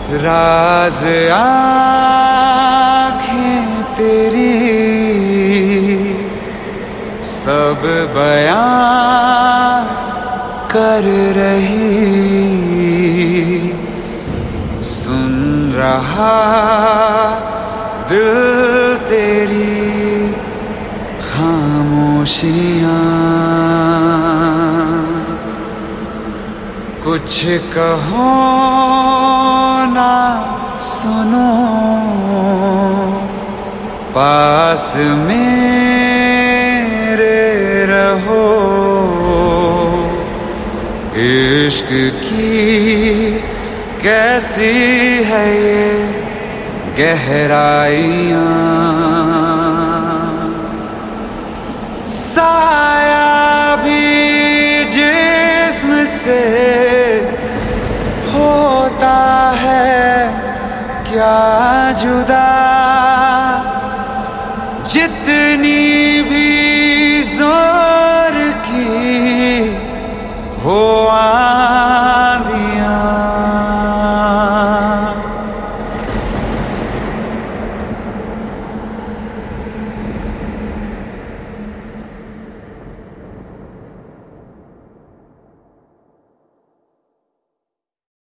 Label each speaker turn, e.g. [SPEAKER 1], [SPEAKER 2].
[SPEAKER 1] राज आँखें तेरी सब बयां कर रही, सुन रहा दिल तेरी खामोशियां। कुछ कहो ना सुनो, पास मेरे रहो। इश्क की कैसी है ये गहराइयाँ, साया भी जिस्म से होता है क्या जुदा।